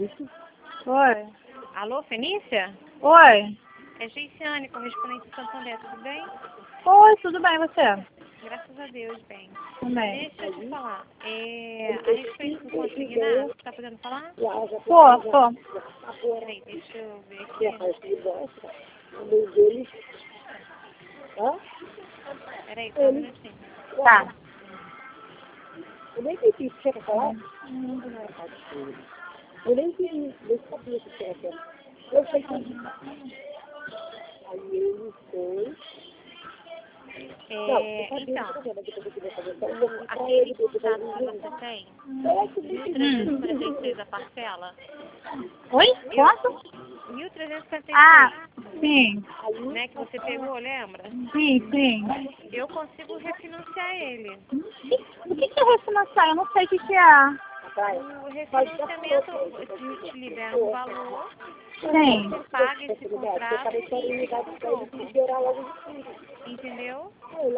Oi. Alô, Fenícia? Oi. É Geiciane, correspondente de Santander, tudo bem? Oi, tudo bem, você? Graças a Deus, bem. Também. Deixa eu te falar, a respeito do consignado, você tá podendo falar? Tô. Peraí, deixa eu ver aqui. Peraí, só um minutinho. Tá. Eu nem entendi o que você quer falar. Eu nem entendi. Eu sabia o que você quer. Eu sei que... Aí ele foi... Então, aquele contrato que você tem, 1.346 a parcela. Oi? Quanto? 1.346, Sim. né, que você pegou, lembra? Sim. Eu consigo refinanciar ele. O que é refinanciar? Eu não sei o que é. O refinanciamento te libera um valor, Sim. você paga esse contrato e fica com troco. Entendeu?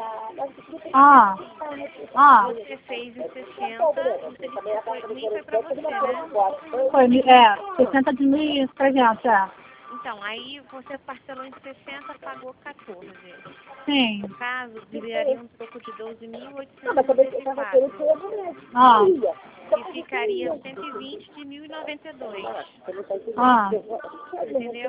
Você fez em 60, você disse que nem foi pra você, né? Foi, 60 de 1.300, Então, aí você parcelou em 60, pagou 14. Sim. No caso, liberaria um troco de 12.894. E ficaria 120 de 1.092. Entendeu?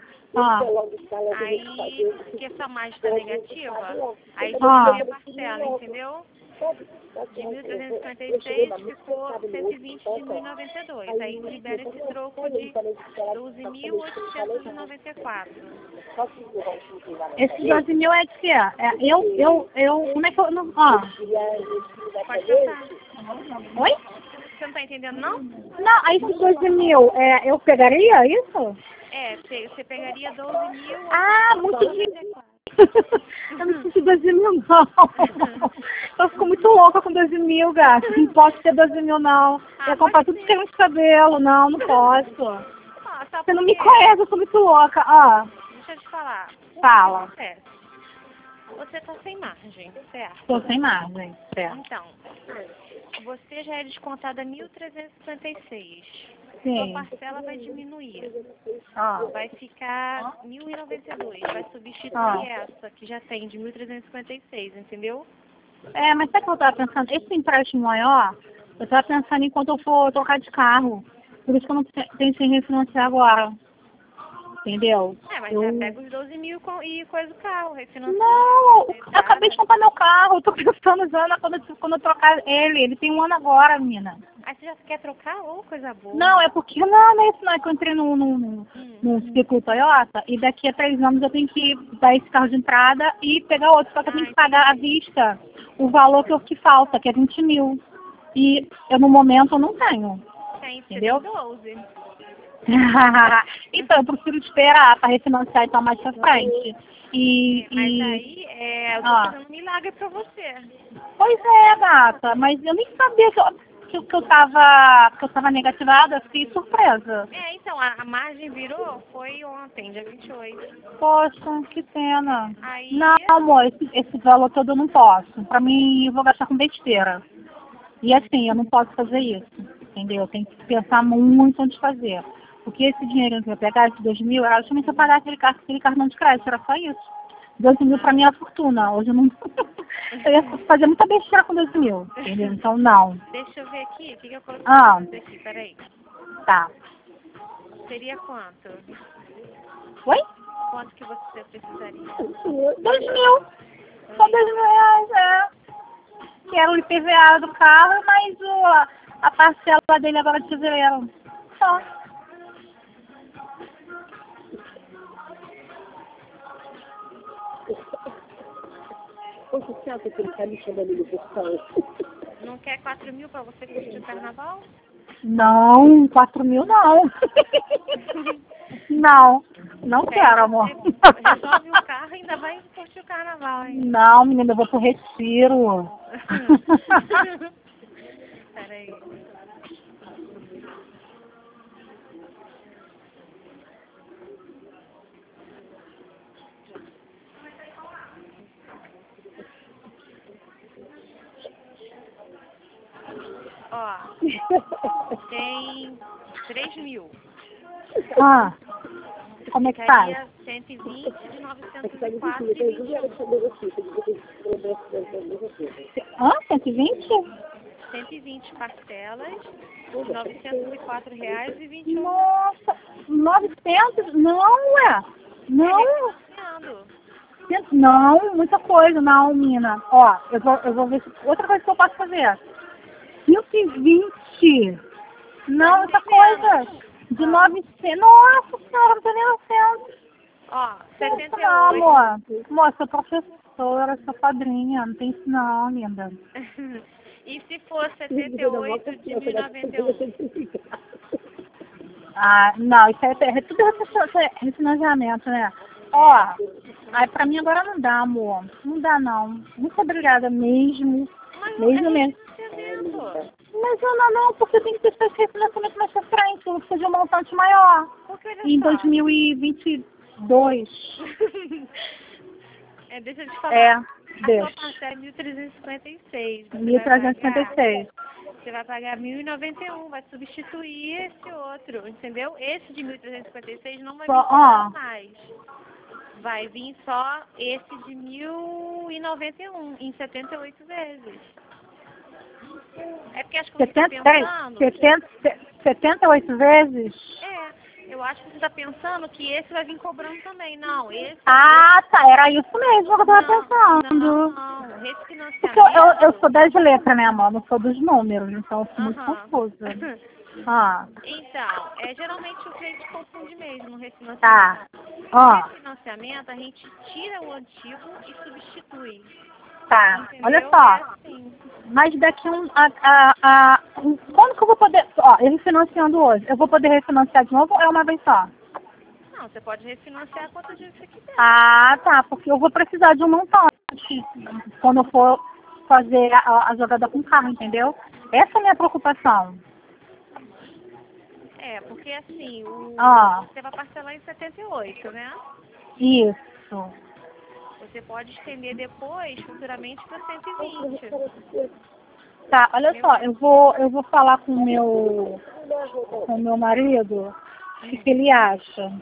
Aí, porque essa margem está negativa, aí diminui a parcela, entendeu? De 1.356 ficou 120 de 1.092. Aí libera esse troco de 12.894. Esse 12 mil é de quê? Como é que eu... Não, Pode tentar. Oi? Você não tá entendendo, não? Não, aí esse 12 mil, eu pegaria isso? Você pegaria 12.000. Muito dinheiro. Eu não preciso de 12 mil, não. Eu fico muito louca com 12 mil, gato. Não posso ter 12 mil, não. Eu ia comprar tudo que é de cabelo. Não posso. Você não me conhece, eu sou muito louca. Deixa eu te falar. Fala. O que acontece? Você tá sem margem, certo? Tô sem margem, certo. Então, você já é descontada 1.356. Sim. Sua parcela vai diminuir. Vai ficar 1.092. Vai substituir essa, que já tem, de 1.356, entendeu? Mas sabe o que eu tava pensando? Esse empréstimo maior, eu tava pensando em quando eu for trocar de carro. Por isso que eu não pensei em refinanciar agora. Entendeu? Mas já pega os 12 mil e coisa do carro, refinancia. Não, eu acabei de comprar meu carro. Eu tô pensando já quando eu trocar ele. Ele tem 1 ano agora, menina. Aí você já quer trocar? Coisa boa. Não, é porque não é isso, não. É que eu entrei no ciclo Toyota e daqui a 3 anos eu tenho que dar esse carro de entrada e pegar outro. Só que eu tenho que pagar à vista o valor que falta, que é 20 mil. E eu, no momento, eu não tenho. Entendeu? Tem 12. Então, eu prefiro esperar para refinanciar e estar mais pra frente. Mas aí, eu tô fazendo um milagre pra você. Pois é, gata, mas eu nem sabia que eu tava negativada, eu fiquei surpresa. Então, a margem virou, foi ontem, dia 28. Poxa, que pena. Aí... Não, amor, esse valor todo eu não posso. Pra mim, eu vou gastar com besteira. E assim, eu não posso fazer isso, entendeu? Eu tenho que pensar muito antes de fazer. Porque esse dinheiro que eu pegar, esse 2 mil, era justamente para pagar aquele cartão de crédito, era só isso. 12 mil pra mim é a fortuna. Hoje eu não... eu ia fazer muita besteira com 12 mil, entendeu? Então, não. Deixa eu ver aqui, o que eu coloquei aqui, peraí. Tá. Seria quanto? Oi? Quanto que você precisaria? 2 mil. Só 2 mil reais, que era o IPVA do carro, mas a parcela dele agora de fevereiro. Só. Você acha que ele tá me chamando de pessoal? Não quer 4 mil pra você curtir o carnaval? Não, 4 mil não. Não quero, amor. Resolve o carro e ainda vai curtir o carnaval, hein? Não, menina, eu vou pro retiro. Peraí. Ó, tem 3.000. Ah, como é que faz? Ficaria 120 de 904 de 21. Hã? 120? 120 parcelas de R$ 904,21. Nossa, 900? Não, ué. Não. Não, muita coisa, não, mina. Ó, eu vou ver se... Outra coisa que eu posso fazer. 120. Não, essa coisa. De 900. Nossa senhora, não tem nem 900. Ó, 78. Não, amor. Amor, sou professora, sou padrinha. Não tem isso não, linda. E se for 78 de 1091? Ah, não, isso é tudo refinanciamento, né? Ó, aí pra mim agora não dá, amor. Não dá, não. Muito obrigada mesmo. Mesmo. Mas eu não, porque tem que ter esse refinanciamento mais pra frente. Eu preciso de um montante maior. Em 2022. Deixa eu te falar. Deixa. A sua parcela é 1.356. 1.356. Você vai pagar 1.091, vai substituir esse outro, entendeu? Esse de 1.356 não vai vir mais. Vai vir só esse de 1.091, em 78 vezes. É porque acho que você está pensando... 78 vezes? Eu acho que você está pensando que esse vai vir cobrando também. Não, esse... Ah, tá. Era isso mesmo que eu estava pensando. Não. Refinanciamento... Porque eu sou das letras, né, amor? Não sou dos números, então eu sou muito confusa. Então, geralmente o cliente confunde mesmo no refinanciamento. Tá. No refinanciamento, a gente tira o antigo e substitui. Tá. Entendeu? Olha só. Assim. Mas daqui quando que eu vou poder... Ó, eu refinanciando hoje, eu vou poder refinanciar de novo ou é uma vez só? Não, você pode refinanciar quanto dia você quiser. Ah, tá. Porque eu vou precisar de um montante quando eu for fazer a jogada com carro, entendeu? Essa é a minha preocupação. Porque assim, você vai parcelar em 78, né? Isso. Você pode estender depois, futuramente, para 120. Tá, olha só, eu vou falar com o meu marido, o que ele acha.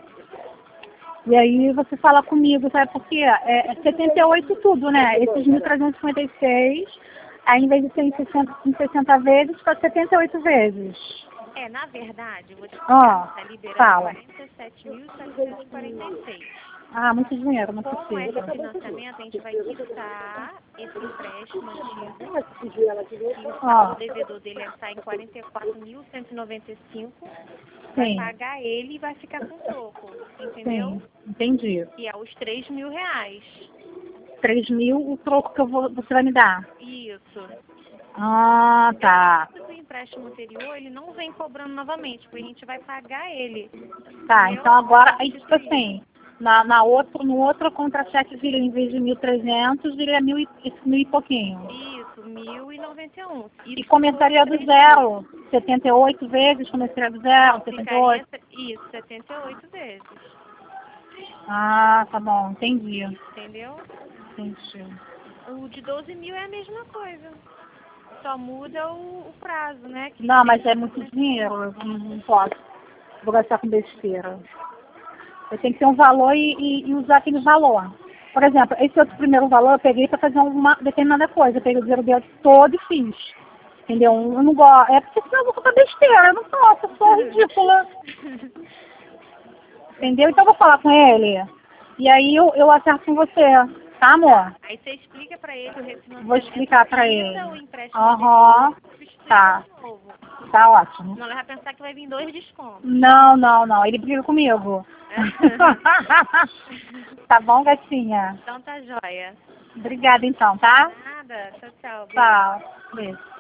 E aí você fala comigo, sabe por quê? É 78 tudo, né? Esses 1.356, aí em vez de ser em 60 vezes, fica 78 vezes. Na verdade, eu vou te explicar, está liberando 47.746. Ah, muito dinheiro, não Como é precisa. refinanciamento, a gente vai quitar esse empréstimo antigo. O devedor dele está em 44.195. Vai pagar ele e vai ficar com troco, entendeu? Sim, entendi. E é os R$3.000. 3.000 o troco que você vai me dar? Isso. Ah, tá. O empréstimo anterior, ele não vem cobrando novamente, porque a gente vai pagar ele. Tá, então agora, aí tipo assim, no outro contra-cheque vira, em vez de 1.300, vira 1.000 e pouquinho. Isso, 1.091. E começaria do zero, 78 vezes, começaria do zero, 78? Isso, 78 vezes. Ah, tá bom, entendi. Entendeu? Entendi. O de 12.000 é a mesma coisa. Só muda o prazo, né? Não, mas é muito dinheiro, eu não posso. Vou gastar com besteira. Eu tenho que ter um valor e usar aquele valor. Por exemplo, esse outro primeiro valor eu peguei para fazer uma determinada coisa. Eu peguei o dinheiro dele todo e fiz. Entendeu? Eu não gosto. É porque senão eu vou ficar besteira. Eu não posso, eu sou ridícula. Entendeu? Então eu vou falar com ele. E aí eu acerto com você. Tá, amor? Aí você explica pra ele o refinanciamento. Vou explicar pra ele. O empréstimo tá. Tá ótimo. Não, ele vai pensar que vai vir 2 descontos. Não. Ele briga comigo. Tá bom, gatinha? Então tá joia. Obrigada então, tá? Nada. Tchau. Tchau. Beijo.